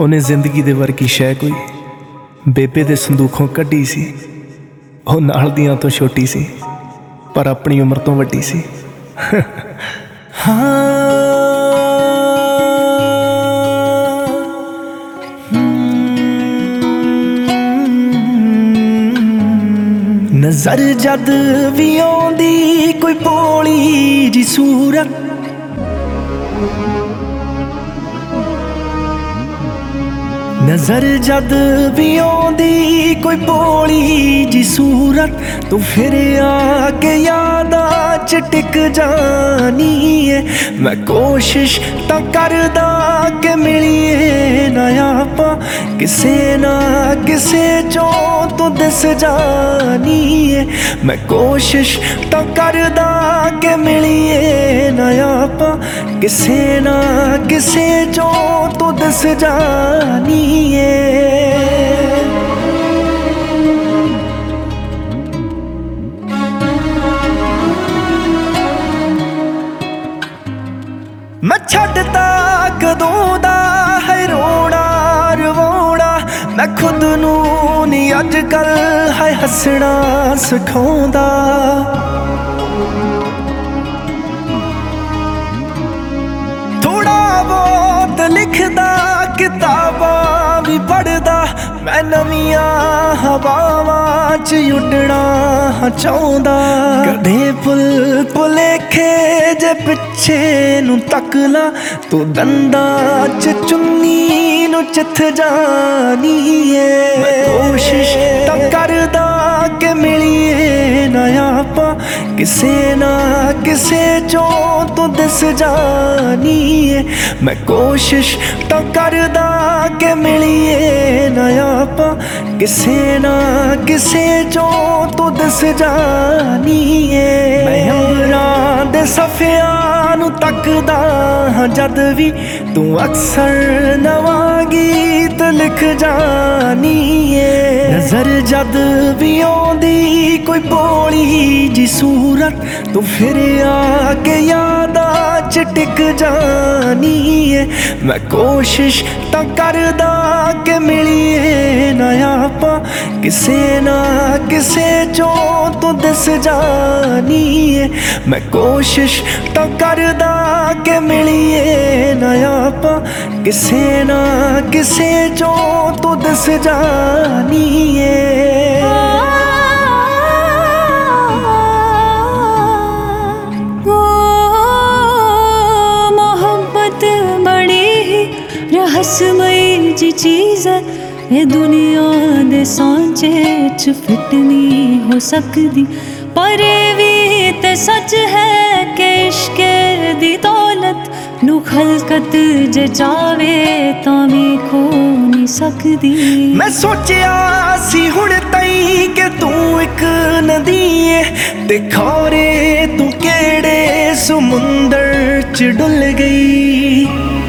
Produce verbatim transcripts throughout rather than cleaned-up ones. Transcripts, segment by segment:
ਉਹਨੇ ਜ਼ਿੰਦਗੀ ਦੇ ਵਰਗੀ ਸ਼ੈ ਕੋਈ ਬੇਬੇ ਦੇ ਸੰਦੂਖੋਂ ਕੱਢੀ ਸੀ। ਉਹ ਨਾਲ ਦੀਆਂ ਤੋਂ ਛੋਟੀ ਸੀ ਪਰ ਆਪਣੀ ਉਮਰ ਤੋਂ ਵੱਡੀ ਸੀ। ਹਾਂ ਨਜ਼ਰ ਜਦ ਵੀ ਆਉਂਦੀ ਕੋਈ ਭੋਲੀ ਜੀ ਸੂਰਤ, ਨਜ਼ਰ ਜਦ ਵੀ ਆਉਂਦੀ ਕੋਈ ਭੋਲੀ ਜੀ ਸੂਰਤ, ਤੂੰ ਫਿਰ ਆ ਕੇ ਯਾਦਾਂ ਚ ਟਿਕ ਜਾਨੀ ਏ। ਮੈਂ ਕੋਸ਼ਿਸ਼ ਤਾਂ ਕਰਦਾ ਕਿ ਮਿਲੀਏ ਨਾ ਆਪਾਂ, ਕਿਸੇ ਨਾ ਕਿਸੇ ਚੋਂ ਤੂੰ ਦਿਸ ਜਾਨੀ ਏ। ਮੈਂ ਕੋਸ਼ਿਸ਼ ਤਾਂ ਕਰਦਾ ਕਿ ਮਿਲੀਏ ਨਾ ਆਪਾਂ, ਕਿਸੇ ਨਾ ਕਿਸੇ ਚੋਂ ਤੂੰ ਦਿਸ ਜਾਨੀ ਏ। ਮੈਂ ਛੱਡਤਾ ਕਦੋਂ ਦਾ ਹੈ ਰੋਣਾ ਰਵਾਉਣਾ, ਮੈਂ ਖੁਦ ਨੂੰ ਨੀ ਅੱਜ ਕੱਲ ਹੈ ਹੱਸਣਾ ਸਿਖਾਉਂਦਾ। ਥੋੜਾ ਬਹੁਤ ਲਿਖਦਾ, ਕਿਤਾਬਾਂ ਵੀ ਪੜ੍ਹਦਾ, ਮੈਂ ਨਵੀਆਂ ਹਵਾਵਾਂ ਚ ਉੱਡਣਾ ਚਾਹੁੰਦਾ। ਕਦੇ ਪੁੱਲ ਭੁਲੇਖੇ ਜੇ ਪਿੱਛੇ ਨੂੰ ਤੱਕ ਲਾ, ਤੂੰ ਦੰਦਾਂ ਚ ਚੁੰਨੀ ਨੂੰ ਚਿੱਥ ਜਾਨੀ ਏ। ਮੈਂ ਕੋਸ਼ਿਸ਼ ਤਾਂ ਕਰਦਾ ਕਿ ਮਿਲੀਏ ਨਾ ਆਪਾਂ, ਕਿਸੇ ਨਾ ਕਿਸੇ ਚੋਂ ਤੂੰ ਦਿਸ ਜਾਨੀ ਏ। ਮੈਂ ਕੋਸ਼ਿਸ਼ ਤਾਂ ਕਰਦਾ ਕਿ ਮਿਲੀਏ ਨਾ ਆਪਾਂ, ਕਿਸੇ ਨਾ ਕਿਸੇ ਚੋਂ ਤੂੰ ਦਿਸ ਜਾਨੀ ਏ। ਮੈਂ ਅੰਬਰਾਂ ਦੇ ਸਫਿਆਂ ਨੂੰ ਤੱਕਦਾ ਹਾਂ ਜਦ ਵੀ, ਤੂੰ ਅਕਸਰ ਨਵਾਂ ਗੀਤ ਲਿਖ ਜਾਨੀ ਏ। ਨਜ਼ਰ ਜਦ ਵੀ ਆਉਂਦੀ ਕੋਈ ਭੋਲੀ ਜੀ ਸੂਰਤ, ਤੂੰ ਫਿਰ ਆ ਕੇ ਯਾਦਾਂ ਚ ਟਿਕ ਜਾਨੀ ਏ। ਮੈਂ ਕੋਸ਼ਿਸ਼ ਤਾਂ ਕਰਦਾ ਕਿ ਮਿਲੀਏ ਨਾ ਆਪਾਂ, ਕਿਸੇ ਨਾ ਕਿਸੇ ਚੋਂ ਤੂੰ ਦਿਸ ਜਾਨੀ ਏ। ਮੈਂ ਕੋਸ਼ਿਸ਼ ਤਾਂ ਕਰਦਾ ਕਿ ਮਿਲੀਏ ਨਾ ਆਪਾਂ, ਕਿਸੇ ਨਾ ਕਿਸੇ ਚੋਂ ਤੂੰ ਦਿਸ ਜਾਨੀ ਏ। मोहब्बत बड़ी ही रहस्यमयी जी चीज़ है, ये दुनिया दे सांचे च फिट नहीं हो सकती, पर भी ते सच है कि इश्क दी दौलत नू खलकत जे चावे तां भी खो नहीं सकदी। मैं सोचिया सी हुण तई कि तू एक नदी है, ते खौरे तू केड़े समुंदर च डुल गई।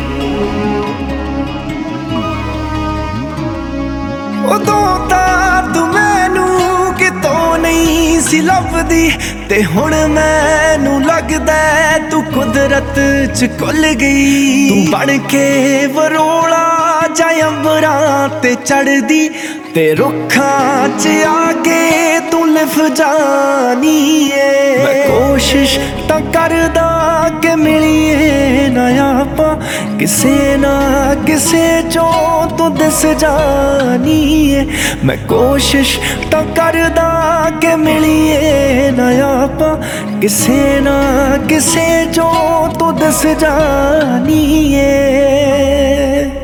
उदों तां तू मैनू कितों नहीं सी लभदी, ते हुण मैनू लगदा तू कुदरत च घुल गई। तू बन के वरोला जा अंबरां ते चढ़दी, ते रुखां च आके तू लिफ जानी ए। मैं कोशिश तां करदा कि मिलीए ना ਆਪਾਂ, ਕਿਸੇ ਨਾ ਕਿਸੇ ਚੋਂ ਤੂੰ ਦਿਸ ਜਾਨੀ ਏ। ਮੈਂ ਕੋਸ਼ਿਸ਼ ਤਾਂ ਕਰਦਾ ਕਿ ਮਿਲੀਏ ਨਾ ਆਪਾਂ, ਕਿਸੇ ਨਾ ਕਿਸੇ ਚੋਂ ਤੂੰ ਦਿਸ ਜਾਨੀ ਏ।